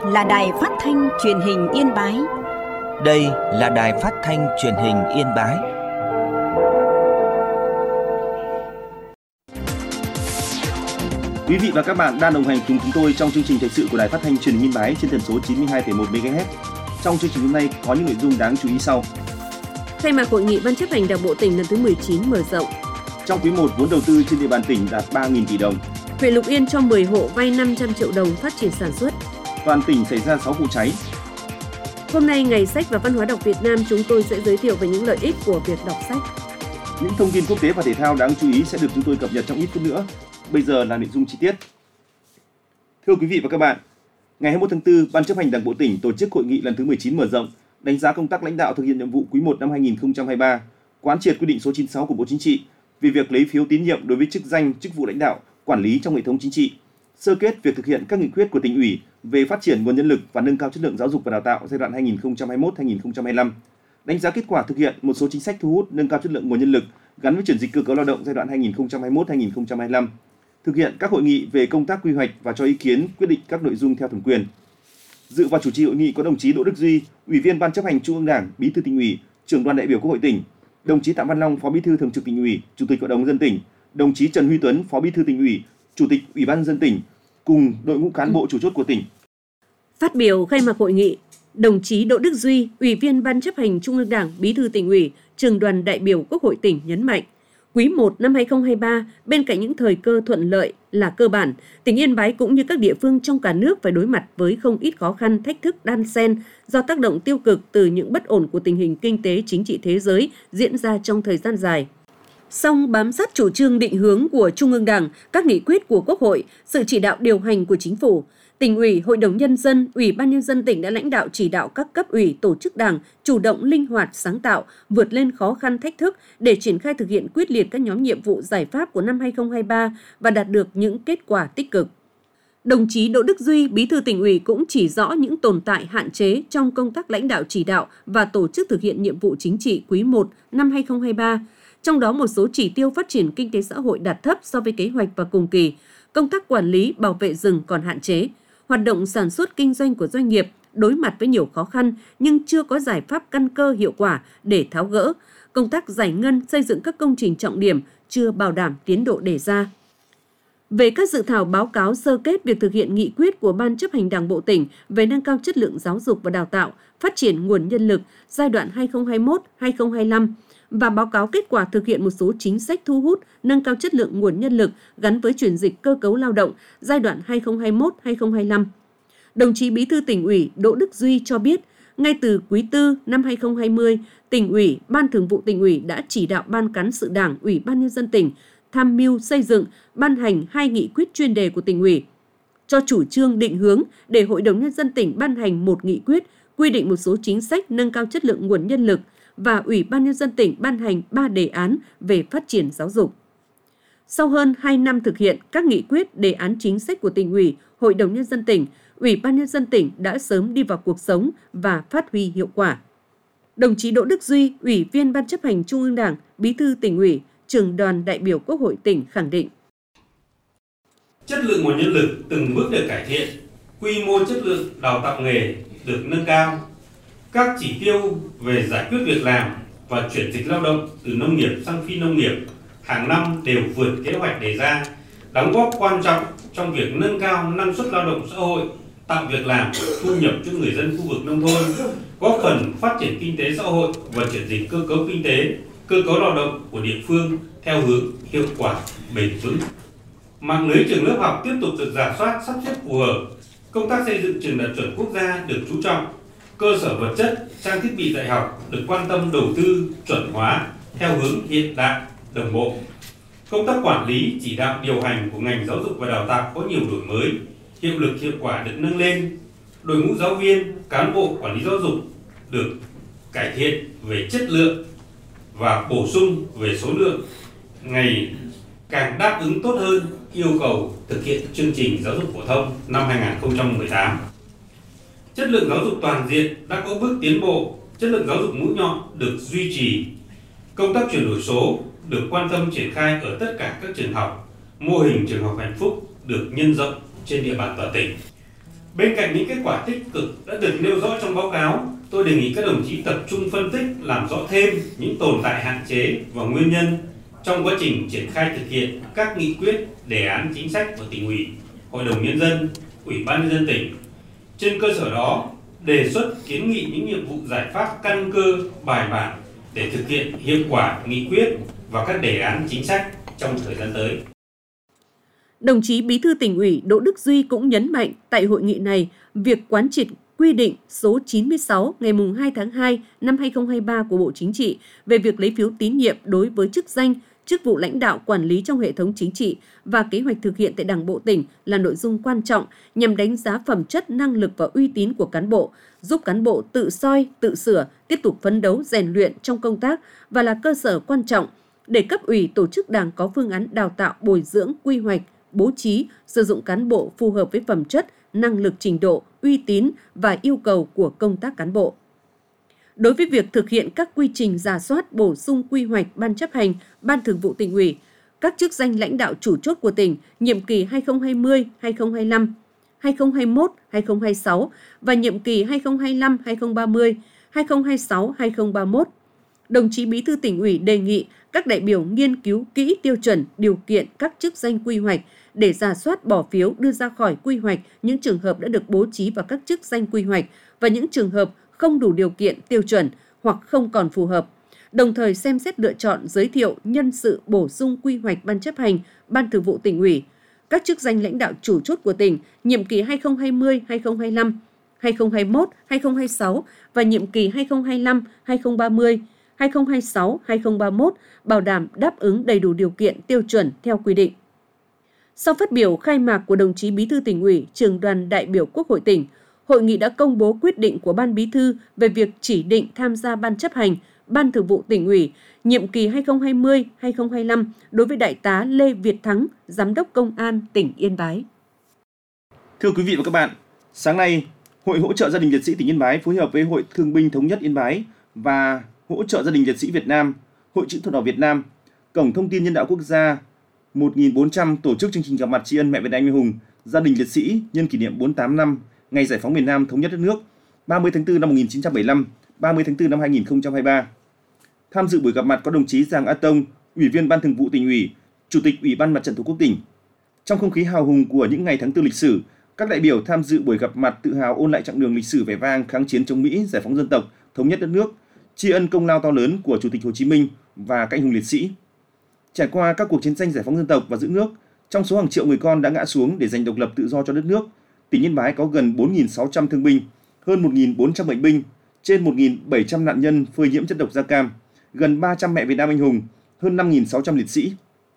là Đài Phát thanh Truyền hình Yên Bái. Đây là Đài Phát thanh Truyền hình Yên Bái. Quý vị và các bạn đang đồng hành cùng chúng tôi trong chương trình thời sự của Đài Phát thanh Truyền hình Yên Bái trên tần số 92,1 MHz. Trong chương trình hôm nay có những nội dung đáng chú ý sau. Khai mạc hội nghị Ban chấp hành Đảng bộ tỉnh lần thứ 19 mở rộng. Trong quý 1, vốn đầu tư trên địa bàn tỉnh đạt 3.000 tỷ đồng. Huyện Lục Yên cho 10 hộ vay 500 triệu đồng phát triển sản xuất. Toàn tỉnh xảy ra 6 vụ cháy. Hôm nay, Ngày sách và Văn hóa đọc Việt Nam, chúng tôi sẽ giới thiệu về những lợi ích của việc đọc sách. Những thông tin quốc tế và thể thao đáng chú ý sẽ được chúng tôi cập nhật trong ít phút nữa. Bây giờ là nội dung chi tiết. Thưa quý vị và các bạn, ngày 21 tháng 4, Ban chấp hành Đảng bộ tỉnh tổ chức hội nghị lần thứ 19 mở rộng, đánh giá công tác lãnh đạo thực hiện nhiệm vụ quý 1 năm 2023, quán triệt quy định số 96 của Bộ Chính trị về việc lấy phiếu tín nhiệm đối với chức danh, chức vụ lãnh đạo, quản lý trong hệ thống chính trị, sơ kết việc thực hiện các nghị quyết của Tỉnh ủy về phát triển nguồn nhân lực và nâng cao chất lượng giáo dục và đào tạo giai đoạn 2021-2025, đánh giá kết quả thực hiện một số chính sách thu hút nâng cao chất lượng nguồn nhân lực gắn với chuyển dịch cơ cấu lao động giai đoạn 2021-2025, thực hiện các hội nghị về công tác quy hoạch và cho ý kiến quyết định các nội dung theo thẩm quyền. Dự và chủ trì hội nghị có đồng chí Đỗ Đức Duy, Ủy viên Ban chấp hành Trung ương Đảng, Bí thư Tỉnh ủy, Trưởng đoàn đại biểu Quốc hội tỉnh, đồng chí Phạm Văn Long, Phó Bí thư Thường trực Tỉnh ủy, Chủ tịch Hội đồng nhân dân tỉnh, đồng chí Trần Huy Tuấn, Phó Bí thư Tỉnh ủy, Chủ tịch Ủy ban nhân dân tỉnh cùng đội ngũ cán bộ chủ chốt của tỉnh. Phát biểu khai mạc hội nghị, đồng chí Đỗ Đức Duy, Ủy viên Ban chấp hành Trung ương Đảng, Bí thư Tỉnh ủy, Trưởng đoàn đại biểu Quốc hội tỉnh nhấn mạnh, quý 1 năm 2023, bên cạnh những thời cơ thuận lợi là cơ bản, tỉnh Yên Bái cũng như các địa phương trong cả nước phải đối mặt với không ít khó khăn, thách thức đan xen do tác động tiêu cực từ những bất ổn của tình hình kinh tế chính trị thế giới diễn ra trong thời gian dài. Song bám sát chủ trương định hướng của Trung ương Đảng, các nghị quyết của Quốc hội, sự chỉ đạo điều hành của Chính phủ, Tỉnh ủy, Hội đồng Nhân dân, Ủy ban Nhân dân tỉnh đã lãnh đạo chỉ đạo các cấp ủy, tổ chức đảng chủ động linh hoạt, sáng tạo, vượt lên khó khăn thách thức để triển khai thực hiện quyết liệt các nhóm nhiệm vụ giải pháp của năm 2023 và đạt được những kết quả tích cực. Đồng chí Đỗ Đức Duy, Bí thư Tỉnh ủy cũng chỉ rõ những tồn tại hạn chế trong công tác lãnh đạo chỉ đạo và tổ chức thực hiện nhiệm vụ chính trị quý 1 năm 2023, trong đó một số chỉ tiêu phát triển kinh tế xã hội đạt thấp so với kế hoạch và cùng kỳ, công tác quản lý, bảo vệ rừng còn hạn chế, hoạt động sản xuất kinh doanh của doanh nghiệp đối mặt với nhiều khó khăn nhưng chưa có giải pháp căn cơ hiệu quả để tháo gỡ, công tác giải ngân xây dựng các công trình trọng điểm chưa bảo đảm tiến độ đề ra. Về các dự thảo báo cáo sơ kết việc thực hiện nghị quyết của Ban chấp hành Đảng bộ tỉnh về nâng cao chất lượng giáo dục và đào tạo, phát triển nguồn nhân lực giai đoạn 2021-2025 và báo cáo kết quả thực hiện một số chính sách thu hút, nâng cao chất lượng nguồn nhân lực gắn với chuyển dịch cơ cấu lao động giai đoạn 2021-2025. Đồng chí Bí thư Tỉnh ủy Đỗ Đức Duy cho biết, ngay từ quý 4 năm 2020, Tỉnh ủy, Ban Thường vụ Tỉnh ủy đã chỉ đạo Ban Cán sự Đảng, Ủy ban Nhân dân tỉnh tham mưu xây dựng, ban hành 2 nghị quyết chuyên đề của Tỉnh ủy, cho chủ trương định hướng để Hội đồng Nhân dân tỉnh ban hành một nghị quyết quy định một số chính sách nâng cao chất lượng nguồn nhân lực và Ủy ban Nhân dân tỉnh ban hành 3 đề án về phát triển giáo dục. Sau hơn 2 năm thực hiện các nghị quyết, đề án chính sách của Tỉnh ủy, Hội đồng Nhân dân tỉnh, Ủy ban Nhân dân tỉnh đã sớm đi vào cuộc sống và phát huy hiệu quả. Đồng chí Đỗ Đức Duy, Ủy viên Ban chấp hành Trung ương Đảng, Bí thư Tỉnh ủy, Trưởng đoàn đại biểu Quốc hội tỉnh khẳng định. Chất lượng nguồn nhân lực từng bước được cải thiện, quy mô chất lượng đào tạo nghề được nâng cao. Các chỉ tiêu về giải quyết việc làm và chuyển dịch lao động từ nông nghiệp sang phi nông nghiệp hàng năm đều vượt kế hoạch đề ra, đóng góp quan trọng trong việc nâng cao năng suất lao động xã hội, tạo việc làm, thu nhập cho người dân khu vực nông thôn, góp phần phát triển kinh tế xã hội và chuyển dịch cơ cấu kinh tế, cơ cấu lao động của địa phương theo hướng hiệu quả, bền vững. Mạng lưới trường lớp học tiếp tục được rà soát, sắp xếp phù hợp. Công tác xây dựng trường đạt chuẩn quốc gia được chú trọng. Cơ sở vật chất, trang thiết bị dạy học được quan tâm đầu tư chuẩn hóa theo hướng hiện đại, đồng bộ. Công tác quản lý, chỉ đạo điều hành của ngành giáo dục và đào tạo có nhiều đổi mới, hiệu lực hiệu quả được nâng lên. Đội ngũ giáo viên, cán bộ quản lý giáo dục được cải thiện về chất lượng và bổ sung về số lượng, ngày càng đáp ứng tốt hơn yêu cầu thực hiện chương trình giáo dục phổ thông năm 2018. Chất lượng giáo dục toàn diện đã có bước tiến bộ, chất lượng giáo dục mũi nhọn được duy trì. Công tác chuyển đổi số được quan tâm triển khai ở tất cả các trường học. Mô hình trường học hạnh phúc được nhân rộng trên địa bàn toàn tỉnh. Bên cạnh những kết quả tích cực đã được nêu rõ trong báo cáo, tôi đề nghị các đồng chí tập trung phân tích, làm rõ thêm những tồn tại, hạn chế và nguyên nhân trong quá trình triển khai thực hiện các nghị quyết, đề án chính sách của Tỉnh ủy, Hội đồng Nhân dân, Ủy ban Nhân dân tỉnh. Trên cơ sở đó, đề xuất kiến nghị những nhiệm vụ giải pháp căn cơ, bài bản để thực hiện hiệu quả nghị quyết và các đề án chính sách trong thời gian tới. Đồng chí Bí thư Tỉnh ủy Đỗ Đức Duy cũng nhấn mạnh tại hội nghị này, việc quán triệt quy định số 96 ngày 2 tháng 2 năm 2023 của Bộ Chính trị về việc lấy phiếu tín nhiệm đối với chức danh, chức vụ lãnh đạo quản lý trong hệ thống chính trị và kế hoạch thực hiện tại Đảng bộ tỉnh là nội dung quan trọng nhằm đánh giá phẩm chất, năng lực và uy tín của cán bộ, giúp cán bộ tự soi, tự sửa, tiếp tục phấn đấu rèn luyện trong công tác và là cơ sở quan trọng để cấp ủy tổ chức Đảng có phương án đào tạo, bồi dưỡng, quy hoạch, bố trí, sử dụng cán bộ phù hợp với phẩm chất, năng lực, trình độ, uy tín và yêu cầu của công tác cán bộ. Đối với việc thực hiện các quy trình rà soát, bổ sung quy hoạch Ban chấp hành, Ban thường vụ Tỉnh ủy, các chức danh lãnh đạo chủ chốt của tỉnh nhiệm kỳ 2020-2025, 2021-2026 và nhiệm kỳ 2025-2030, 2026-2031, đồng chí Bí thư Tỉnh ủy đề nghị các đại biểu nghiên cứu kỹ tiêu chuẩn, điều kiện các chức danh quy hoạch để rà soát, bỏ phiếu, đưa ra khỏi quy hoạch những trường hợp đã được bố trí vào các chức danh quy hoạch và những trường hợp không đủ điều kiện tiêu chuẩn hoặc không còn phù hợp. Đồng thời xem xét lựa chọn, giới thiệu nhân sự bổ sung quy hoạch Ban chấp hành, Ban thường vụ Tỉnh ủy, các chức danh lãnh đạo chủ chốt của tỉnh nhiệm kỳ 2020-2025, 2021-2026 và nhiệm kỳ 2025-2030, 2026-2031 bảo đảm đáp ứng đầy đủ điều kiện tiêu chuẩn theo quy định. Sau phát biểu khai mạc của đồng chí Bí thư Tỉnh ủy, Trưởng đoàn đại biểu Quốc hội tỉnh, hội nghị đã công bố quyết định của Ban Bí thư về việc chỉ định tham gia Ban chấp hành, Ban thường vụ Tỉnh ủy nhiệm kỳ 2020-2025 đối với Đại tá Lê Việt Thắng, Giám đốc Công an tỉnh Yên Bái. Thưa quý vị và các bạn, sáng nay, Hội hỗ trợ gia đình liệt sĩ tỉnh Yên Bái phối hợp với Hội Thương binh Thống nhất Yên Bái và Hỗ trợ gia đình liệt sĩ Việt Nam, Hội Chữ thập đỏ Việt Nam, Cổng Thông tin Nhân đạo Quốc gia 1400 tổ chức chương trình gặp mặt tri ân mẹ Việt Nam anh hùng, gia đình liệt sĩ nhân kỷ niệm 48 năm ngày giải phóng miền Nam thống nhất đất nước 30 tháng 4 năm 1975, 30 tháng 4 năm 2023. Tham dự buổi gặp mặt có đồng chí Giàng A Tông, Ủy viên Ban thường vụ Tỉnh ủy, Chủ tịch Ủy ban Mặt trận Tổ quốc tỉnh. Trong không khí hào hùng của những ngày tháng 4 lịch sử, các đại biểu tham dự buổi gặp mặt tự hào ôn lại chặng đường lịch sử vẻ vang kháng chiến chống Mỹ, giải phóng dân tộc, thống nhất đất nước, tri ân công lao to lớn của Chủ tịch Hồ Chí Minh và các anh hùng liệt sĩ. Trải qua các cuộc chiến tranh giải phóng dân tộc và giữ nước, trong số hàng triệu người con đã ngã xuống để giành độc lập tự do cho đất nước, tỉnh Yên Bái có gần 4.600 thương binh, hơn 1.400 bệnh binh, trên 1.700 nạn nhân phơi nhiễm chất độc da cam, gần 300 mẹ Việt Nam anh hùng, hơn 5.600 liệt sĩ.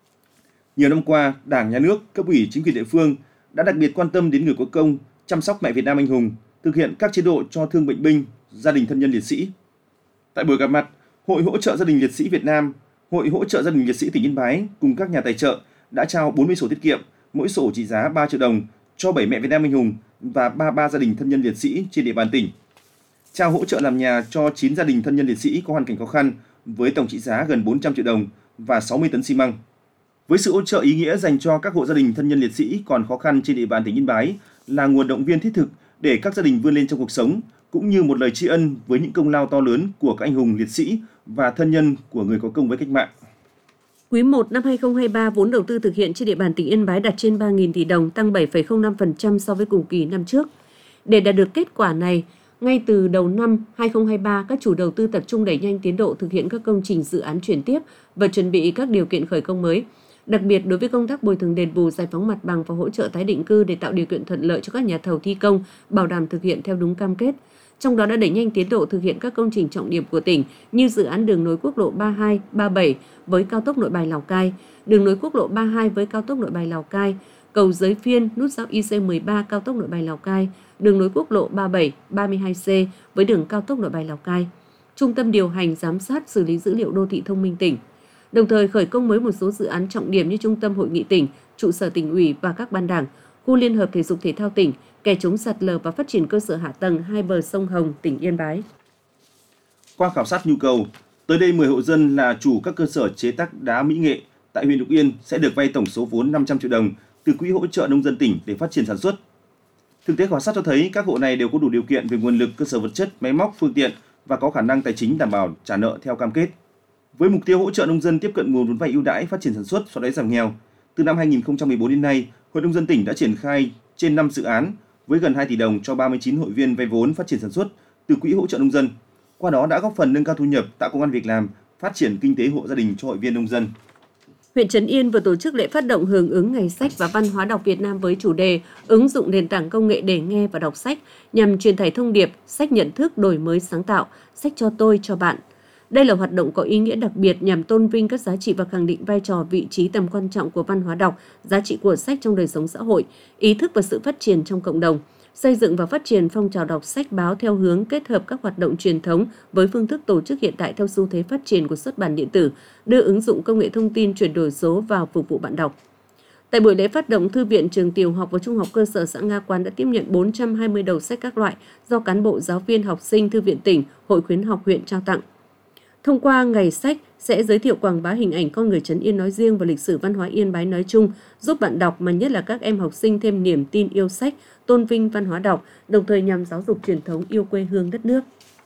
Nhiều năm qua, Đảng, Nhà nước, cấp ủy, chính quyền địa phương đã đặc biệt quan tâm đến người có công, chăm sóc mẹ Việt Nam anh hùng, thực hiện các chế độ cho thương bệnh binh, gia đình thân nhân liệt sĩ. Tại buổi gặp mặt, Hội hỗ trợ gia đình liệt sĩ Việt Nam, Hội hỗ trợ gia đình liệt sĩ tỉnh Yên Bái cùng các nhà tài trợ đã trao 40 sổ tiết kiệm, mỗi sổ trị giá 3 triệu đồng cho 7 mẹ Việt Nam anh hùng và 33 gia đình thân nhân liệt sĩ trên địa bàn tỉnh. Trao hỗ trợ làm nhà cho 9 gia đình thân nhân liệt sĩ có hoàn cảnh khó khăn với tổng trị giá gần 400 triệu đồng và 60 tấn xi măng. Với sự hỗ trợ ý nghĩa dành cho các hộ gia đình thân nhân liệt sĩ còn khó khăn trên địa bàn tỉnh Yên Bái là nguồn động viên thiết thực để các gia đình vươn lên trong cuộc sống, cũng như một lời tri ân với những công lao to lớn của các anh hùng liệt sĩ và thân nhân của người có công với cách mạng. Quý 1 năm 2023, vốn đầu tư thực hiện trên địa bàn tỉnh Yên Bái đạt trên 3.000 tỷ đồng, tăng 7,05% so với cùng kỳ năm trước. Để đạt được kết quả này, ngay từ đầu năm 2023, các chủ đầu tư tập trung đẩy nhanh tiến độ thực hiện các công trình dự án chuyển tiếp và chuẩn bị các điều kiện khởi công mới. Đặc biệt, đối với công tác bồi thường đền bù, giải phóng mặt bằng và hỗ trợ tái định cư để tạo điều kiện thuận lợi cho các nhà thầu thi công, bảo đảm thực hiện theo đúng cam kết. Trong đó đã đẩy nhanh tiến độ thực hiện các công trình trọng điểm của tỉnh như dự án đường nối quốc lộ 32, 37 với cao tốc Nội Bài Lào Cai, đường nối quốc lộ 32 với cao tốc Nội Bài Lào Cai, cầu Giới Phiên, nút giao IC13 cao tốc Nội Bài Lào Cai, đường nối quốc lộ 37, 32C với đường cao tốc Nội Bài Lào Cai, trung tâm điều hành, giám sát, xử lý dữ liệu đô thị thông minh tỉnh. Đồng thời khởi công mới một số dự án trọng điểm như trung tâm hội nghị tỉnh, trụ sở tỉnh ủy và các ban đảng, khu liên hợp thể dục thể thao tỉnh, kè chống sạt lở và phát triển cơ sở hạ tầng hai bờ sông Hồng, tỉnh Yên Bái. Qua khảo sát nhu cầu, tới đây 10 hộ dân là chủ các cơ sở chế tác đá mỹ nghệ tại huyện Lục Yên sẽ được vay tổng số vốn 500 triệu đồng từ quỹ hỗ trợ nông dân tỉnh để phát triển sản xuất. Thực tế khảo sát cho thấy các hộ này đều có đủ điều kiện về nguồn lực, cơ sở vật chất, máy móc, phương tiện và có khả năng tài chính đảm bảo trả nợ theo cam kết. Với mục tiêu hỗ trợ nông dân tiếp cận nguồn vốn vay ưu đãi phát triển sản xuất, xóa đói giảm nghèo, từ năm 2014 đến nay, Hội nông dân tỉnh đã triển khai trên 5 dự án với gần 2 tỷ đồng cho 39 hội viên vay vốn phát triển sản xuất từ quỹ hỗ trợ nông dân. Qua đó đã góp phần nâng cao thu nhập, tạo công ăn việc làm, phát triển kinh tế hộ gia đình cho hội viên nông dân. Huyện Trấn Yên vừa tổ chức lễ phát động hưởng ứng Ngày sách và Văn hóa đọc Việt Nam với chủ đề ứng dụng nền tảng công nghệ để nghe và đọc sách nhằm truyền tải thông điệp sách nhận thức, đổi mới sáng tạo, sách cho tôi, cho bạn. Đây là hoạt động có ý nghĩa đặc biệt nhằm tôn vinh các giá trị và khẳng định vai trò, vị trí, tầm quan trọng của văn hóa đọc, giá trị của sách trong đời sống xã hội, ý thức và sự phát triển trong cộng đồng. Xây dựng và phát triển phong trào đọc sách báo theo hướng kết hợp các hoạt động truyền thống với phương thức tổ chức hiện đại theo xu thế phát triển của xuất bản điện tử, đưa ứng dụng công nghệ thông tin chuyển đổi số vào phục vụ bạn đọc. Tại buổi lễ phát động, Thư viện Trường Tiểu học và Trung học cơ sở xã Nga Quán đã tiếp nhận 420 đầu sách các loại do cán bộ, giáo viên, học sinh Thư viện tỉnh, Hội khuyến học huyện trao tặng. Thông qua Ngày sách sẽ giới thiệu quảng bá hình ảnh con người Trấn Yên nói riêng và lịch sử văn hóa Yên Bái nói chung, giúp bạn đọc mà nhất là các em học sinh thêm niềm tin yêu sách, tôn vinh văn hóa đọc, đồng thời nhằm giáo dục truyền thống yêu quê hương đất nước.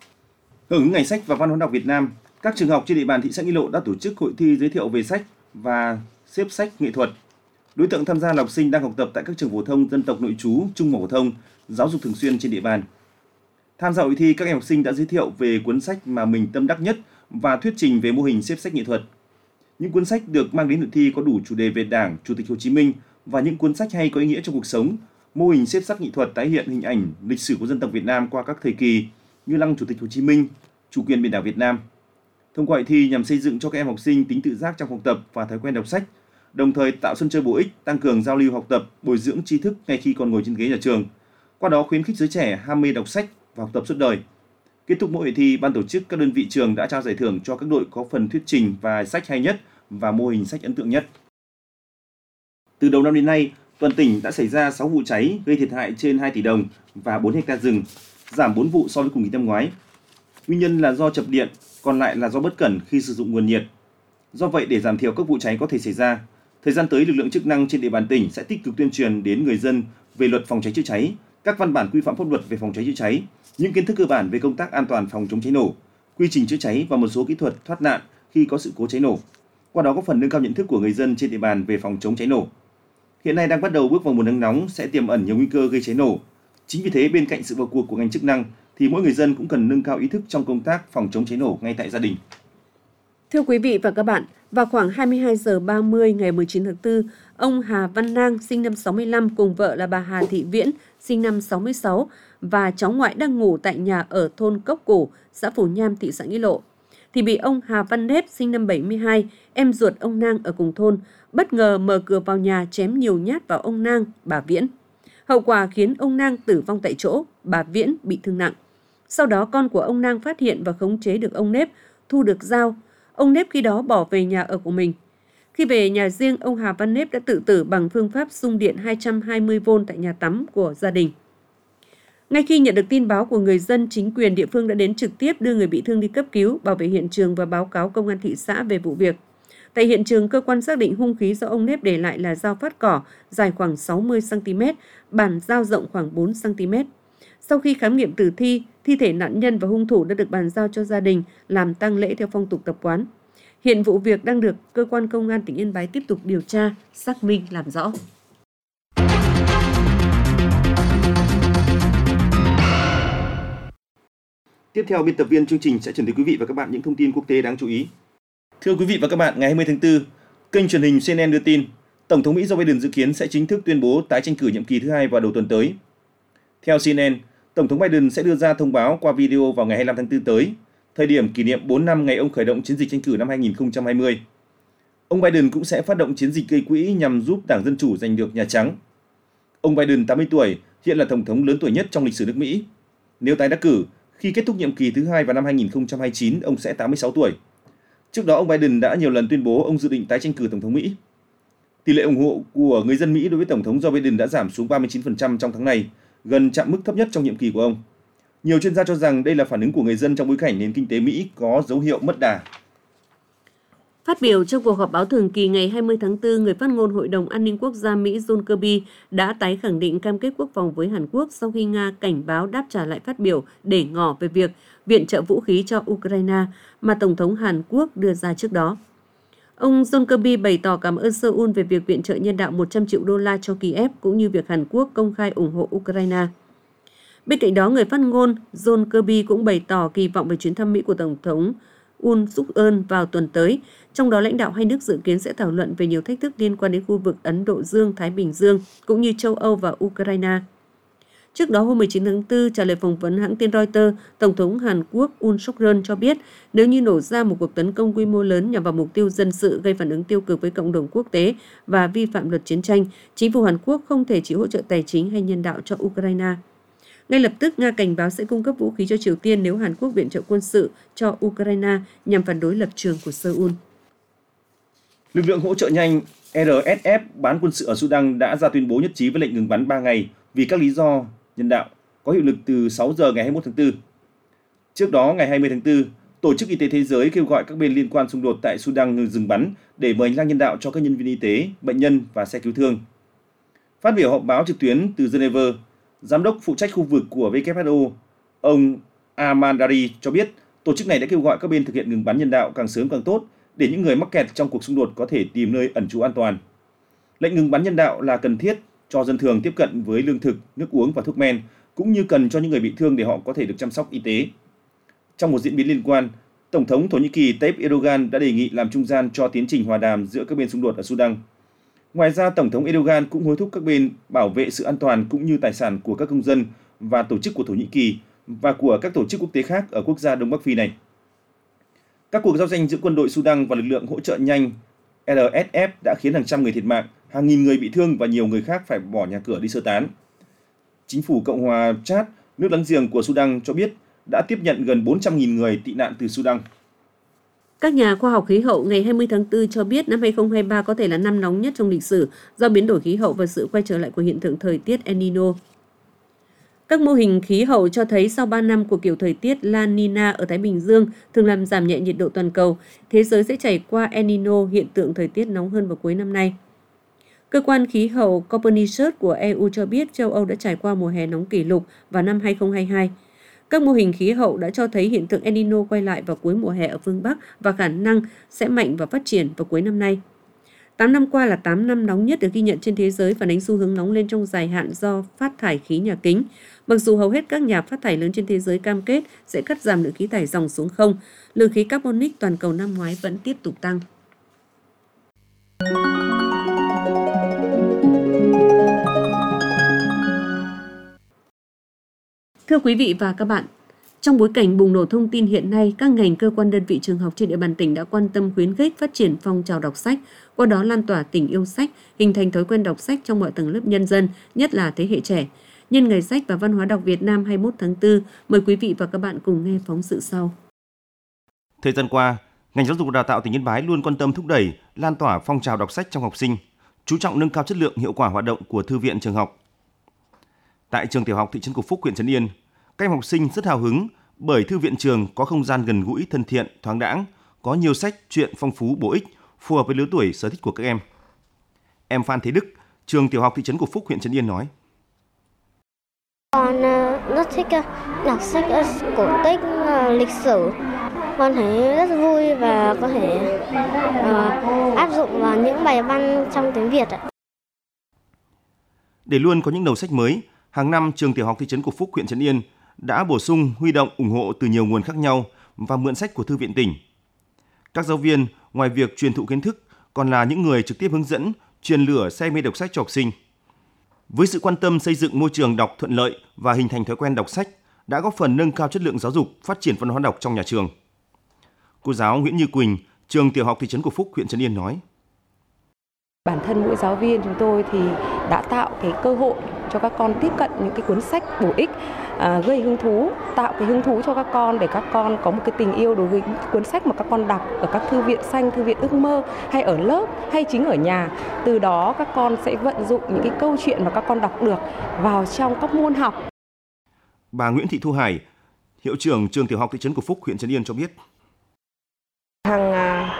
Hưởng ứng Ngày sách và Văn hóa đọc Việt Nam, các trường học trên địa bàn thị xã Nghi Lộ đã tổ chức hội thi giới thiệu về sách và xếp sách nghệ thuật. Đối tượng tham gia là học sinh đang học tập tại các trường phổ thông dân tộc nội trú, trung học phổ thông, giáo dục thường xuyên trên địa bàn. Tham gia hội thi, các em học sinh đã giới thiệu về cuốn sách mà mình tâm đắc nhất và thuyết trình về mô hình xếp sách nghệ thuật. Những cuốn sách được mang đến hội thi có đủ chủ đề về Đảng, Chủ tịch Hồ Chí Minh và những cuốn sách hay có ý nghĩa trong cuộc sống. Mô hình xếp sách nghệ thuật tái hiện hình ảnh lịch sử của dân tộc Việt Nam qua các thời kỳ như Lăng Chủ tịch Hồ Chí Minh, chủ quyền biển đảo Việt Nam. Thông qua hội thi nhằm xây dựng cho các em học sinh tính tự giác trong học tập và thói quen đọc sách, đồng thời tạo sân chơi bổ ích, tăng cường giao lưu học tập, bồi dưỡng tri thức ngay khi còn ngồi trên ghế nhà trường. Qua đó khuyến khích giới trẻ ham mê đọc sách và học tập suốt đời. Kết thúc mỗi hội thi, ban tổ chức các đơn vị trường đã trao giải thưởng cho các đội có phần thuyết trình và sách hay nhất và mô hình sách ấn tượng nhất. Từ đầu năm đến nay, toàn tỉnh đã xảy ra 6 vụ cháy gây thiệt hại trên 2 tỷ đồng và 4 hectare rừng, giảm 4 vụ so với cùng kỳ năm ngoái. Nguyên nhân là do chập điện, còn lại là do bất cẩn khi sử dụng nguồn nhiệt. Do vậy, để giảm thiểu các vụ cháy có thể xảy ra, thời gian tới lực lượng chức năng trên địa bàn tỉnh sẽ tích cực tuyên truyền đến người dân về luật phòng cháy chữa cháy, các văn bản quy phạm pháp luật về phòng cháy chữa cháy, những kiến thức cơ bản về công tác an toàn phòng chống cháy nổ, quy trình chữa cháy và một số kỹ thuật thoát nạn khi có sự cố cháy nổ. Qua đó góp phần nâng cao nhận thức của người dân trên địa bàn về phòng chống cháy nổ. Hiện nay đang bắt đầu bước vào mùa nắng nóng sẽ tiềm ẩn nhiều nguy cơ gây cháy nổ. Chính vì thế, bên cạnh sự vào cuộc của ngành chức năng thì mỗi người dân cũng cần nâng cao ý thức trong công tác phòng chống cháy nổ ngay tại gia đình. Thưa quý vị và các bạn, vào khoảng 22 giờ 30 ngày 19 tháng 4, ông Hà Văn Nang sinh năm 65 cùng vợ là bà Hà Thị Viễn sinh năm 66 và cháu ngoại đang ngủ tại nhà ở thôn Cốc Củ, xã Phù Nham, thị xã Nghĩa Lộ thì bị ông Hà Văn Nếp sinh năm 72, em ruột ông Nang ở cùng thôn, bất ngờ mở cửa vào nhà chém nhiều nhát vào ông Nang, bà Viễn. Hậu quả khiến ông Nang tử vong tại chỗ, bà Viễn bị thương nặng. Sau đó con của ông Nang phát hiện và khống chế được ông Nếp, thu được dao. Ông Nếp khi đó bỏ về nhà ở của mình. Khi về nhà riêng, ông Hà Văn Nếp đã tự tử bằng phương pháp xung điện 220V tại nhà tắm của gia đình. Ngay khi nhận được tin báo của người dân, chính quyền địa phương đã đến trực tiếp đưa người bị thương đi cấp cứu, bảo vệ hiện trường và báo cáo công an thị xã về vụ việc. Tại hiện trường, cơ quan xác định hung khí do ông Nếp để lại là dao phát cỏ dài khoảng 60cm, bản dao rộng khoảng 4cm. Sau khi khám nghiệm tử thi, thi thể nạn nhân và hung thủ đã được bàn giao cho gia đình làm tang lễ theo phong tục tập quán. Hiện vụ việc đang được cơ quan công an tỉnh Yên Bái tiếp tục điều tra, xác minh làm rõ. Tiếp theo, biên tập viên chương trình sẽ chuyển tới quý vị và các bạn những thông tin quốc tế đáng chú ý. Thưa quý vị và các bạn, ngày 20 tháng 4, kênh truyền hình CNN đưa tin, Tổng thống Mỹ Joe Biden dự kiến sẽ chính thức tuyên bố tái tranh cử nhiệm kỳ thứ 2 vào đầu tuần tới. Theo CNN, Tổng thống Biden sẽ đưa ra thông báo qua video vào ngày 25 tháng 4 tới, thời điểm kỷ niệm 4 năm ngày ông khởi động chiến dịch tranh cử năm 2020. Ông Biden cũng sẽ phát động chiến dịch gây quỹ nhằm giúp Đảng Dân Chủ giành được Nhà Trắng. Ông Biden, 80 tuổi, hiện là Tổng thống lớn tuổi nhất trong lịch sử nước Mỹ. Nếu tái đắc cử, khi kết thúc nhiệm kỳ thứ 2 vào năm 2029, ông sẽ 86 tuổi. Trước đó, ông Biden đã nhiều lần tuyên bố ông dự định tái tranh cử Tổng thống Mỹ. Tỷ lệ ủng hộ của người dân Mỹ đối với Tổng thống Joe Biden đã giảm xuống 39% trong tháng này, gần chạm mức thấp nhất trong nhiệm kỳ của ông. Nhiều chuyên gia cho rằng đây là phản ứng của người dân trong bối cảnh nền kinh tế Mỹ có dấu hiệu mất đà. Phát biểu trong cuộc họp báo thường kỳ ngày 20 tháng 4, người phát ngôn Hội đồng An ninh Quốc gia Mỹ John Kirby đã tái khẳng định cam kết quốc phòng với Hàn Quốc sau khi Nga cảnh báo đáp trả lại phát biểu để ngỏ về việc viện trợ vũ khí cho Ukraine mà Tổng thống Hàn Quốc đưa ra trước đó. Ông John Kirby bày tỏ cảm ơn Seoul về việc viện trợ nhân đạo 100 triệu đô la cho Kiev cũng như việc Hàn Quốc công khai ủng hộ Ukraine. Bên cạnh đó, người phát ngôn John Kirby cũng bày tỏ kỳ vọng về chuyến thăm Mỹ của Tổng thống Yoon suk yeol vào tuần tới, trong đó lãnh đạo hai nước dự kiến sẽ thảo luận về nhiều thách thức liên quan đến khu vực Ấn Độ Dương-Thái Bình Dương, cũng như châu Âu và Ukraine. Trước đó, hôm 19 tháng 4, trả lời phỏng vấn hãng tin Reuters, Tổng thống Hàn Quốc Yoon suk yeol cho biết nếu như nổ ra một cuộc tấn công quy mô lớn nhằm vào mục tiêu dân sự gây phản ứng tiêu cực với cộng đồng quốc tế và vi phạm luật chiến tranh, chính phủ Hàn Quốc không thể chỉ hỗ trợ tài chính hay nhân đạo cho Ukraine. Ngay lập tức, Nga cảnh báo sẽ cung cấp vũ khí cho Triều Tiên nếu Hàn Quốc viện trợ quân sự cho Ukraine nhằm phản đối lập trường của Seoul. Lực lượng hỗ trợ nhanh RSF bán quân sự ở Sudan đã ra tuyên bố nhất trí với lệnh ngừng bắn 3 ngày vì các lý do nhân đạo, có hiệu lực từ 6 giờ ngày 21 tháng 4. Trước đó, ngày 20 tháng 4, Tổ chức Y tế Thế giới kêu gọi các bên liên quan xung đột tại Sudan dừng bắn để mở hành lang nhân đạo cho các nhân viên y tế, bệnh nhân và xe cứu thương. Phát biểu họp báo trực tuyến từ Geneva, Giám đốc phụ trách khu vực của WHO, ông Amandari cho biết tổ chức này đã kêu gọi các bên thực hiện ngừng bắn nhân đạo càng sớm càng tốt để những người mắc kẹt trong cuộc xung đột có thể tìm nơi ẩn trú an toàn. Lệnh ngừng bắn nhân đạo là cần thiết cho dân thường tiếp cận với lương thực, nước uống và thuốc men, cũng như cần cho những người bị thương để họ có thể được chăm sóc y tế. Trong một diễn biến liên quan, Tổng thống Thổ Nhĩ Kỳ Tayyip Erdogan đã đề nghị làm trung gian cho tiến trình hòa đàm giữa các bên xung đột ở Sudan. Ngoài ra, Tổng thống Erdogan cũng hối thúc các bên bảo vệ sự an toàn cũng như tài sản của các công dân và tổ chức của Thổ Nhĩ Kỳ và của các tổ chức quốc tế khác ở quốc gia Đông Bắc Phi này. Các cuộc giao tranh giữa quân đội Sudan và lực lượng hỗ trợ nhanh RSF đã khiến hàng trăm người thiệt mạng, hàng nghìn người bị thương và nhiều người khác phải bỏ nhà cửa đi sơ tán. Chính phủ Cộng hòa Chad, nước láng giềng của Sudan cho biết đã tiếp nhận gần 400.000 người tị nạn từ Sudan. Các nhà khoa học khí hậu ngày 20 tháng 4 cho biết năm 2023 có thể là năm nóng nhất trong lịch sử do biến đổi khí hậu và sự quay trở lại của hiện tượng thời tiết El Nino. Các mô hình khí hậu cho thấy sau 3 năm của kiểu thời tiết La Nina ở Thái Bình Dương thường làm giảm nhẹ nhiệt độ toàn cầu, thế giới sẽ trải qua El Nino, hiện tượng thời tiết nóng hơn vào cuối năm nay. Cơ quan khí hậu Copernicus của EU cho biết châu Âu đã trải qua mùa hè nóng kỷ lục vào năm 2022. Các mô hình khí hậu đã cho thấy hiện tượng El Nino quay lại vào cuối mùa hè ở phương Bắc và khả năng sẽ mạnh và phát triển vào cuối năm nay. 8 năm qua là 8 năm nóng nhất được ghi nhận trên thế giới, phản ánh xu hướng nóng lên trong dài hạn do phát thải khí nhà kính. Mặc dù hầu hết các nhà phát thải lớn trên thế giới cam kết sẽ cắt giảm lượng khí thải ròng xuống không, lượng khí carbonic toàn cầu năm ngoái vẫn tiếp tục tăng. Thưa quý vị và các bạn, trong bối cảnh bùng nổ thông tin hiện nay, các ngành, cơ quan, đơn vị, trường học trên địa bàn tỉnh đã quan tâm khuyến khích phát triển phong trào đọc sách, qua đó lan tỏa tình yêu sách, hình thành thói quen đọc sách trong mọi tầng lớp nhân dân, nhất là thế hệ trẻ. Nhân Ngày Sách và Văn hóa đọc Việt Nam 21 tháng 4, mời quý vị và các bạn cùng nghe phóng sự sau. Thời gian qua, ngành giáo dục và đào tạo tỉnh Yên Bái luôn quan tâm thúc đẩy, lan tỏa phong trào đọc sách trong học sinh, chú trọng nâng cao chất lượng, hiệu quả hoạt động của thư viện trường học. Tại trường tiểu học thị trấn Cục Phúc, huyện Trấn Yên, các em học sinh rất hào hứng bởi thư viện trường có không gian gần gũi, thân thiện, thoáng đãng, có nhiều sách, truyện phong phú, bổ ích, phù hợp với lứa tuổi sở thích của các em. Em Phan Thế Đức, trường tiểu học thị trấn Cục Phúc, huyện Trấn Yên nói: Con rất thích đọc sách cổ tích, lịch sử. Con thấy rất vui và có thể áp dụng vào những bài văn trong tiếng Việt. Để luôn có những đầu sách mới, hàng năm trường tiểu học thị trấn Cục Phúc, huyện Trấn Yên đã bổ sung, huy động, ủng hộ từ nhiều nguồn khác nhau và mượn sách của thư viện tỉnh. Các giáo viên ngoài việc truyền thụ kiến thức còn là những người trực tiếp hướng dẫn, truyền lửa say mê đọc sách cho học sinh. Với sự quan tâm xây dựng môi trường đọc thuận lợi và hình thành thói quen đọc sách đã góp phần nâng cao chất lượng giáo dục, phát triển văn hóa đọc trong nhà trường. Cô giáo Nguyễn Như Quỳnh, trường tiểu học thị trấn Cục Phúc, huyện Trấn Yên nói: Bản thân mỗi giáo viên chúng tôi thì đã tạo cái cơ hội cho các con tiếp cận những cái cuốn sách bổ ích, gây hứng thú, tạo cái hứng thú cho các con để các con có một cái tình yêu đối với cuốn sách mà các con đọc ở các thư viện xanh, thư viện ước mơ, hay ở lớp, hay chính ở nhà. Từ đó các con sẽ vận dụng những cái câu chuyện mà các con đọc được vào trong các môn học. Bà Nguyễn Thị Thu Hải, hiệu trưởng trường tiểu học thị trấn Cục Phúc, huyện Trấn Yên cho biết: Hàng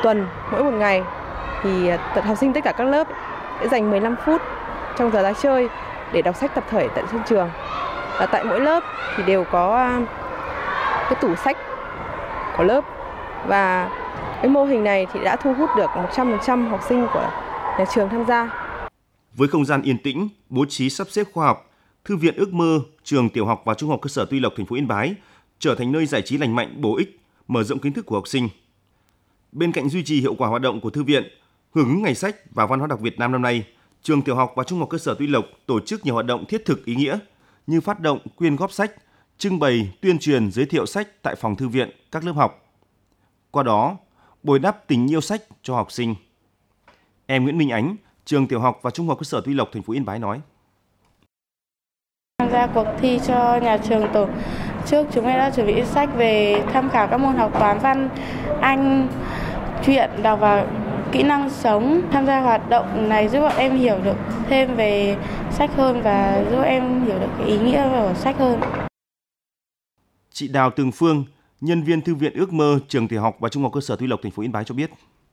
tuần, mỗi một ngày thì học sinh tất cả các lớp sẽ dành 15 phút trong giờ ra chơi để đọc sách tập thể tại sân trường. Và tại mỗi lớp thì đều có cái tủ sách của lớp, và cái mô hình này thì đã thu hút được 100% học sinh của nhà trường tham gia. Với không gian yên tĩnh, bố trí sắp xếp khoa học, Thư viện Ước Mơ, trường tiểu học và trung học cơ sở Tuy Lộc, thành phố Yên Bái trở thành nơi giải trí lành mạnh, bổ ích, mở rộng kiến thức của học sinh. Bên cạnh duy trì hiệu quả hoạt động của thư viện, hưởng ứng Ngày sách và Văn hóa đọc Việt Nam năm nay, trường tiểu học và trung học cơ sở Tuy Lộc tổ chức nhiều hoạt động thiết thực ý nghĩa như phát động quyên góp sách, trưng bày, tuyên truyền, giới thiệu sách tại phòng thư viện, các lớp học. Qua đó, bồi đắp tình yêu sách cho học sinh. Em Nguyễn Minh Ánh, trường tiểu học và trung học cơ sở Tuy Lộc, thành phố Yên Bái nói: Tham gia cuộc thi cho nhà trường tổ chức, chúng em đã chuẩn bị sách về tham khảo các môn học toán, văn, Anh, truyện, đọc và kỹ năng sống. Tham gia hoạt động này giúp bọn em hiểu được thêm về sách hơn và giúp em hiểu được cái ý nghĩa của sách hơn. Chị Đào Tường Phương, nhân viên Thư viện Ước Mơ, trường tiểu học và trung học cơ sở Tuy Lộc, thành phố Yên Bái cho biết: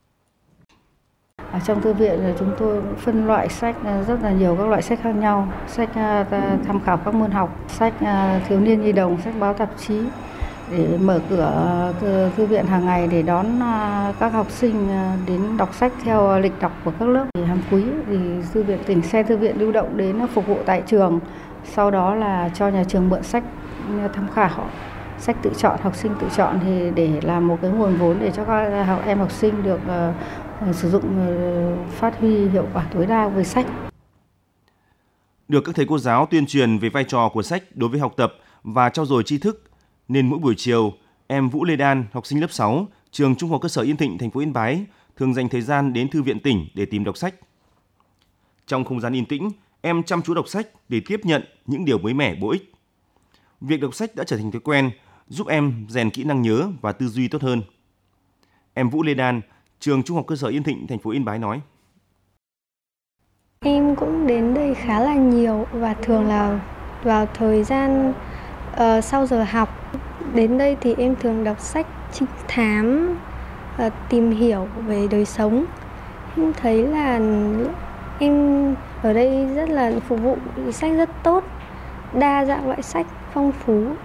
Ở trong thư viện chúng tôi phân loại sách rất là nhiều các loại sách khác nhau, sách tham khảo các môn học, sách thiếu niên nhi đồng, sách báo tạp chí, để mở cửa thư viện hàng ngày để đón các học sinh đến đọc sách theo lịch đọc của các lớp. Hàng quý thì thư viện tỉnh xe thư viện lưu động đến phục vụ tại trường, sau đó là cho nhà trường mượn sách tham khảo, sách tự chọn, học sinh tự chọn thì để làm một cái nguồn vốn để cho các em học sinh được sử dụng, phát huy hiệu quả tối đa với sách. Được các thầy cô giáo tuyên truyền về vai trò của sách đối với học tập và trau dồi tri thức, nên mỗi buổi chiều, em Vũ Lê Đan, học sinh lớp 6, trường Trung học cơ sở Yên Thịnh, thành phố Yên Bái, thường dành thời gian đến thư viện tỉnh để tìm đọc sách. Trong không gian yên tĩnh, em chăm chú đọc sách để tiếp nhận những điều mới mẻ, bổ ích. Việc đọc sách đã trở thành thói quen, giúp em rèn kỹ năng nhớ và tư duy tốt hơn. Em Vũ Lê Đan, trường Trung học cơ sở Yên Thịnh, thành phố Yên Bái nói: Em cũng đến đây khá là nhiều và thường là vào thời gian sau giờ học. Đến đây thì em thường đọc sách trinh thám, tìm hiểu về đời sống. Em thấy là em ở đây rất là phục vụ sách rất tốt, đa dạng loại sách, phong phú.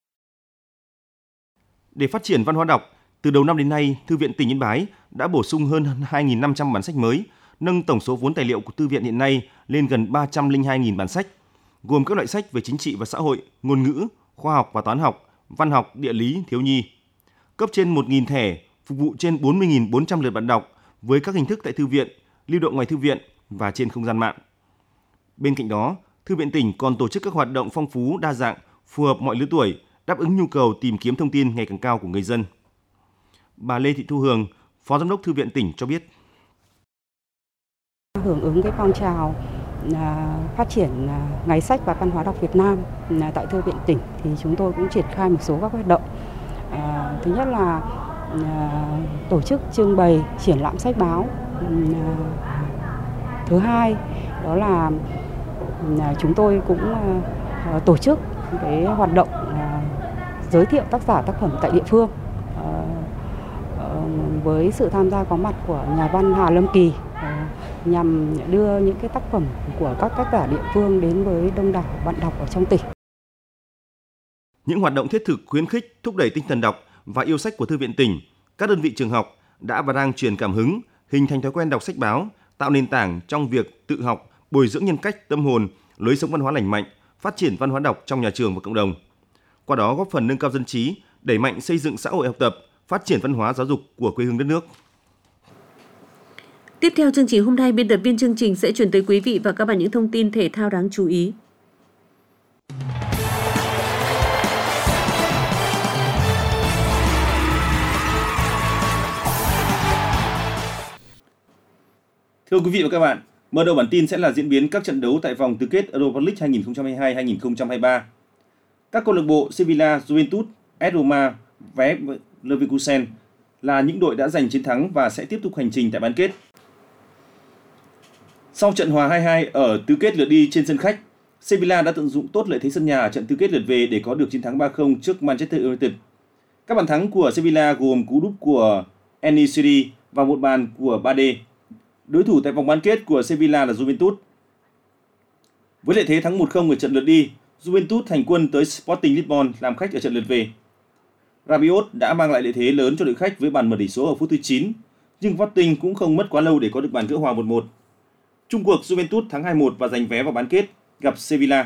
Để phát triển văn hóa đọc, từ đầu năm đến nay, Thư viện tỉnh Yên Bái đã bổ sung hơn 2.500 bản sách mới, nâng tổng số vốn tài liệu của thư viện hiện nay lên gần 302.000 bản sách, gồm các loại sách về chính trị và xã hội, ngôn ngữ, khoa học và toán học, văn học, địa lý, thiếu nhi. Cấp trên 1.000 thẻ, phục vụ trên 40.400 lượt bạn đọc với các hình thức tại thư viện, lưu động ngoài thư viện và trên không gian mạng. Bên cạnh đó, Thư viện tỉnh còn tổ chức các hoạt động phong phú, đa dạng, phù hợp mọi lứa tuổi, đáp ứng nhu cầu tìm kiếm thông tin ngày càng cao của người dân. Bà Lê Thị Thu Hường, Phó Giám đốc Thư viện tỉnh cho biết: Hưởng ứng cái phong trào phát triển Ngày sách và Văn hóa đọc Việt Nam tại Thư viện tỉnh thì chúng tôi cũng triển khai một số các hoạt động. Thứ nhất là tổ chức trưng bày triển lãm sách báo. Thứ hai đó là chúng tôi cũng tổ chức cái hoạt động giới thiệu tác giả tác phẩm tại địa phương với sự tham gia có mặt của nhà văn Hà Lâm Kỳ, nhằm đưa những cái tác phẩm của các tác giả địa phương đến với đông đảo bạn đọc ở trong tỉnh. Những hoạt động thiết thực khuyến khích, thúc đẩy tinh thần đọc và yêu sách của Thư viện tỉnh, các đơn vị trường học đã và đang truyền cảm hứng, hình thành thói quen đọc sách báo, tạo nền tảng trong việc tự học, bồi dưỡng nhân cách, tâm hồn, lối sống văn hóa lành mạnh, phát triển văn hóa đọc trong nhà trường và cộng đồng. Qua đó góp phần nâng cao dân trí, đẩy mạnh xây dựng xã hội học tập, phát triển văn hóa giáo dục của quê hương đất nước. Tiếp theo chương trình hôm nay, biên tập viên chương trình sẽ chuyển tới quý vị và các bạn những thông tin thể thao đáng chú ý. Thưa quý vị và các bạn, mở đầu bản tin sẽ là diễn biến các trận đấu tại vòng tứ kết Europa League 2022-2023. Các câu lạc bộ Sevilla, Juventus, AS Roma và Leverkusen là những đội đã giành chiến thắng và sẽ tiếp tục hành trình tại bán kết. Sau trận hòa 2-2 ở tứ kết lượt đi trên sân khách, Sevilla đã tận dụng tốt lợi thế sân nhà ở trận tứ kết lượt về để có được chiến thắng 3-0 trước Manchester United. Các bàn thắng của Sevilla gồm cú đúp của En-Nesyri và một bàn của Bade. Đối thủ tại vòng bán kết của Sevilla là Juventus. Với lợi thế thắng 1-0 ở trận lượt đi, Juventus hành quân tới Sporting Lisbon làm khách ở trận lượt về. Rabiot đã mang lại lợi thế lớn cho đội khách với bàn mở tỷ số ở phút thứ 9, nhưng Sporting cũng không mất quá lâu để có được bàn gỡ hòa 1-1. Chung cuộc Juventus thắng 2-1 và giành vé vào bán kết gặp Sevilla.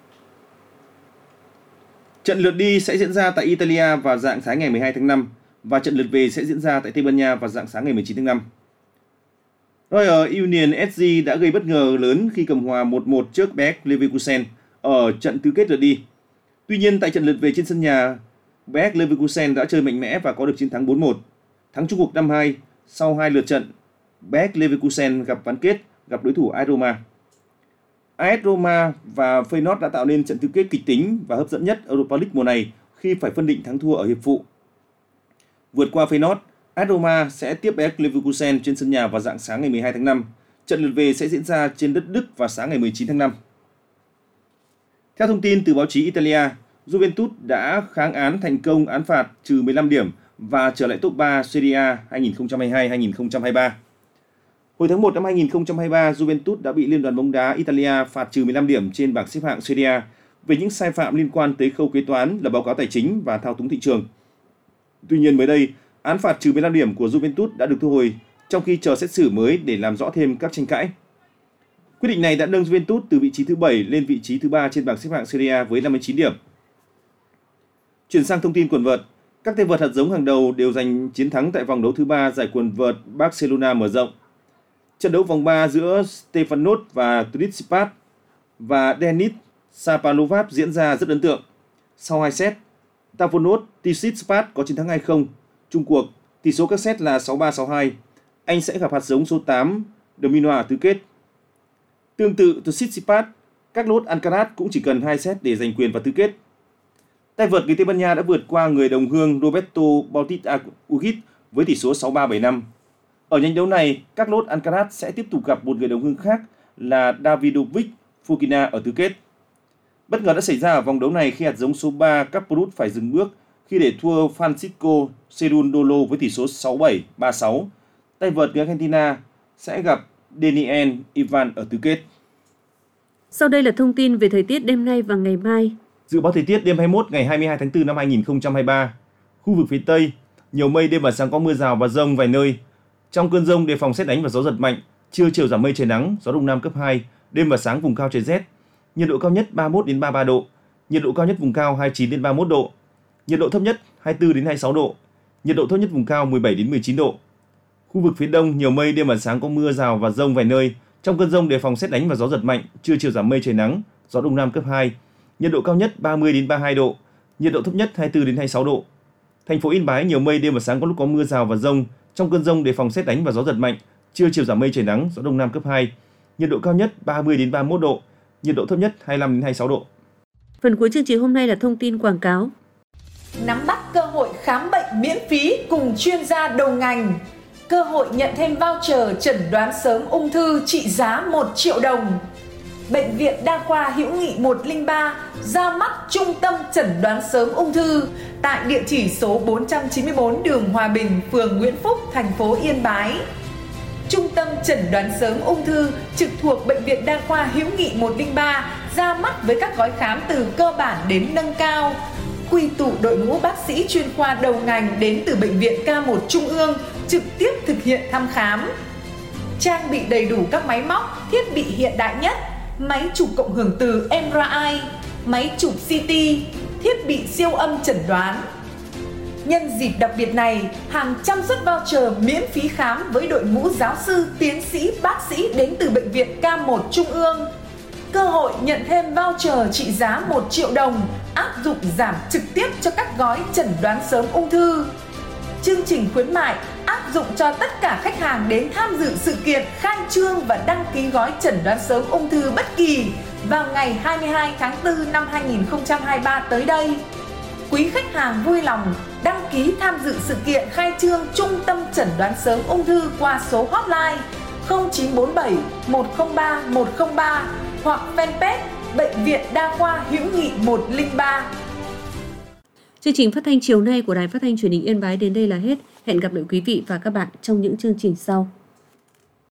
Trận lượt đi sẽ diễn ra tại Italia vào rạng sáng ngày 12 tháng 5 và trận lượt về sẽ diễn ra tại Tây Ban Nha vào rạng sáng ngày 19 tháng 5. Royal Union SG đã gây bất ngờ lớn khi cầm hòa 1-1 trước Bayer Leverkusen ở trận tứ kết lượt đi. Tuy nhiên tại trận lượt về trên sân nhà, Bayer Leverkusen đã chơi mạnh mẽ và có được chiến thắng 4-1, thắng chung cuộc 5-2 sau 2 lượt trận. Bayer Leverkusen gặp bán kết gặp đối thủ AS Roma. AS Roma và Feyenoord đã tạo nên trận tứ kết kịch tính và hấp dẫn nhất Europa League mùa này khi phải phân định thắng thua ở hiệp phụ. Vượt qua Feyenoord, AS Roma sẽ tiếp Bayer Leverkusen trên sân nhà vào rạng sáng ngày 12 tháng 5. Trận lượt về sẽ diễn ra trên đất Đức vào sáng ngày 19 tháng 5. Theo thông tin từ báo chí Italia, Juventus đã kháng án thành công án phạt trừ 15 điểm và trở lại top 3 Serie A 2022-2023. Hồi tháng 1 năm 2023, Juventus đã bị Liên đoàn bóng đá Italia phạt trừ 15 điểm trên bảng xếp hạng Serie A về những sai phạm liên quan tới khâu kế toán, lập báo cáo tài chính và thao túng thị trường. Tuy nhiên mới đây, án phạt trừ 15 điểm của Juventus đã được thu hồi trong khi chờ xét xử mới để làm rõ thêm các tranh cãi. Quyết định này đã nâng Juventus từ vị trí thứ 7 lên vị trí thứ 3 trên bảng xếp hạng Serie A với 59 điểm. Chuyển sang thông tin quần vợt, các tay vợt hạt giống hàng đầu đều giành chiến thắng tại vòng đấu thứ 3 giải quần vợt Barcelona mở rộng. Trận đấu vòng 3 giữa Stefanos và Tsitsipas và Denis Shapovalov diễn ra rất ấn tượng. Sau 2 set, Stefanos Tsitsipas có chiến thắng 2-0. Chung cuộc, tỷ số các set là 6-3, 6-2. Anh sẽ gặp hạt giống số 8 Domino ở tứ kết. Tương tự Tsitsipas, Carlos Alcaraz cũng chỉ cần 2 set để giành quyền vào tứ kết. Tay vợt người Tây Ban Nha đã vượt qua người đồng hương Roberto Bautista Agut với tỷ số 6-3, 7-5. Ở nhánh đấu này, Carlos Alcaraz sẽ tiếp tục gặp một người đồng hương khác là Davidovich Fokina ở tứ kết. Bất ngờ đã xảy ra ở vòng đấu này khi hạt giống số 3 Kasparov phải dừng bước khi để thua Francisco Cerundolo với tỷ số 6-7, 3-6. Tay vợt người Argentina sẽ gặp Daniel Ivan ở tứ kết. Sau đây là thông tin về thời tiết đêm nay và ngày mai. Dự báo thời tiết đêm 21 ngày 22 tháng 4 năm 2023. Khu vực phía Tây, nhiều mây, đêm và sáng có mưa rào và dông vài nơi. Trong cơn dông đề phòng sét đánh và gió giật mạnh, trưa chiều giảm mây trời nắng, gió đông nam cấp 2, đêm và sáng vùng cao trời rét. Nhiệt độ cao nhất 31 đến 33 độ, nhiệt độ cao nhất vùng cao 29 đến 31 độ, nhiệt độ thấp nhất 24 đến 26 độ, nhiệt độ thấp nhất vùng cao 17 đến 19 độ. Khu vực phía Đông, nhiều mây, đêm và sáng có mưa rào và dông vài nơi. Trong cơn dông đề phòng sét đánh và gió giật mạnh, trưa chiều giảm mây trời nắng, gió đông nam cấp 2, nhiệt độ cao nhất 30 đến 32 độ, nhiệt độ thấp nhất 24 đến 26 độ. Thành phố Yên Bái nhiều mây, đêm và sáng có lúc có mưa rào và dông. Trong cơn dông đề phòng sét đánh và gió giật mạnh, trưa chiều giảm mây trời nắng, gió đông nam cấp 2, nhiệt độ cao nhất 30 đến 31 độ, nhiệt độ thấp nhất 25 đến 26 độ. Phần cuối chương trình hôm nay là thông tin quảng cáo. Nắm bắt cơ hội khám bệnh miễn phí cùng chuyên gia đầu ngành. Cơ hội nhận thêm voucher chẩn đoán sớm ung thư trị giá 1 triệu đồng. Bệnh viện Đa khoa Hữu Nghị 103 ra mắt trung tâm chẩn đoán sớm ung thư tại địa chỉ số 494 đường Hòa Bình, phường Nguyễn Phúc, thành phố Yên Bái. Trung tâm chẩn đoán sớm ung thư trực thuộc Bệnh viện Đa khoa Hữu Nghị 103 ra mắt với các gói khám từ cơ bản đến nâng cao. Quy tụ đội ngũ bác sĩ chuyên khoa đầu ngành đến từ Bệnh viện K1 Trung ương trực tiếp thực hiện thăm khám. Trang bị đầy đủ các máy móc, thiết bị hiện đại nhất, máy chụp cộng hưởng từ MRI, máy chụp CT, thiết bị siêu âm chẩn đoán. Nhân dịp đặc biệt này, hàng trăm suất voucher miễn phí khám với đội ngũ giáo sư, tiến sĩ, bác sĩ đến từ Bệnh viện K1 Trung ương. Cơ hội nhận thêm voucher trị giá 1 triệu đồng, áp dụng giảm trực tiếp cho các gói chẩn đoán sớm ung thư. Chương trình khuyến mại áp dụng cho tất cả khách hàng đến tham dự sự kiện khai trương và đăng ký gói chẩn đoán sớm ung thư bất kỳ vào ngày 22 tháng 4 năm 2023 tới đây. Quý khách hàng vui lòng đăng ký tham dự sự kiện khai trương Trung tâm chẩn đoán sớm ung thư qua số hotline 0947 103 103 hoặc fanpage Bệnh viện Đa khoa Hữu Nghị 103. Chương trình phát thanh chiều nay của Đài Phát thanh Truyền hình Yên Bái đến đây là hết. Hẹn gặp lại quý vị và các bạn trong những chương trình sau.